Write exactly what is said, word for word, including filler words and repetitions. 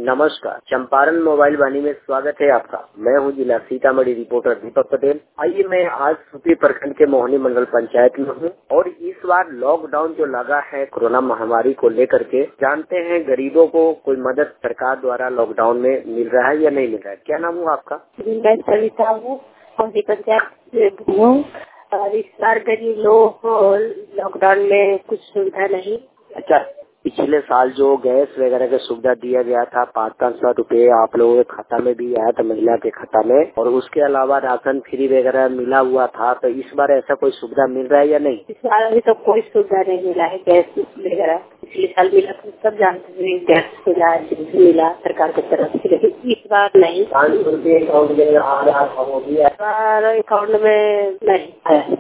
नमस्कार, चंपारण मोबाइल वाणी में स्वागत है आपका। मैं हूं जिला सीतामढ़ी रिपोर्टर दीपक पटेल। आइए मैं आज सुपी प्रखंड के मोहनी मंडल पंचायत में हूं और इस बार लॉकडाउन जो लगा है कोरोना महामारी को लेकर के, जानते हैं गरीबों को कोई मदद सरकार द्वारा लॉकडाउन में मिल रहा है या नहीं मिल रहा है। क्या नाम हुआ आपका? मैं सविता हूँ, मोहनी पंचायत हूँ और इस बार गरीब लोगों को लॉकडाउन में कुछ सुविधा नहीं। अच्छा, पिछले साल जो गैस वगैरह की सुविधा दिया गया था, पाँच पाँच सौ रूपये आप लोगों के खाता में भी आया था, महिला के खाता में, और उसके अलावा राशन फ्री वगैरह मिला हुआ था। तो इस बार ऐसा कोई सुविधा मिल रहा है या नहीं? इस बार अभी तो कोई सुविधा नहीं मिला है गैस वगैरह। पिछले साल मिला तो सब जानते हैं, गैस मिला, मिला सरकार की तरफ से, लेकिन इस बार नहीं। पाँच सौ रूपये अकाउंट में आ रहा था, वो भी अकाउंट में नहीं है।